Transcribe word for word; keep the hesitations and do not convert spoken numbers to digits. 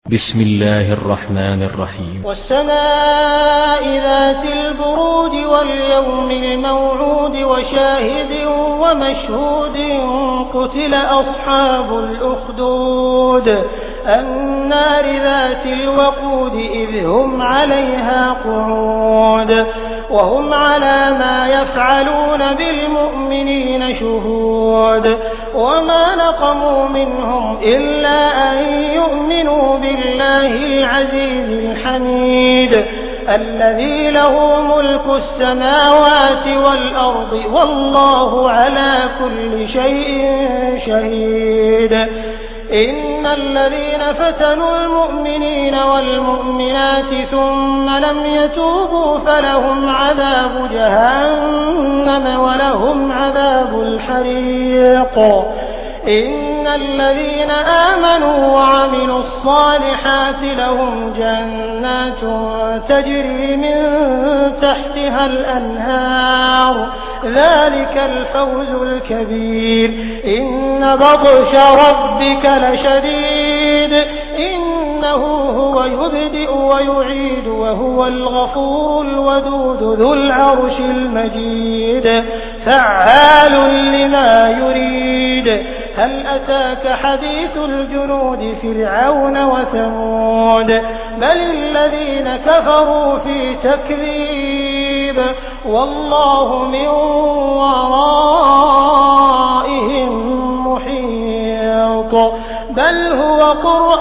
بسم الله الرحمن الرحيم. والسماء ذات البروج واليوم الموعود وشاهد ومشهود قتل أصحاب الأخدود النار ذات الوقود إذ هم عليها قعود وهم على ما يفعلون بالمؤمنين شهود وما نقموا منهم إلا أن يؤمنوا بالله العزيز الحميد الذي له ملك السماوات والأرض والله على كل شيء شهيد. إن الذين فتنوا المؤمنين والمؤمنات ثم لم يتوبوا فلهم عذاب جهنم ولهم عذاب الحريق. إن الذين آمنوا وعملوا الصالحات لهم جنات تجري من تحتها الأنهار ذلك الفوز الكبير. إن بطش ربك لشديد إنه هو يبدئ ويعيد وهو الغفور الودود ذو العرش المجيد فعال لما يريد. هل أتاك حديث الجنود فرعون وثمود بل الذين كفروا في تكذيب والله من ورائهم محيط. بل هو قرآن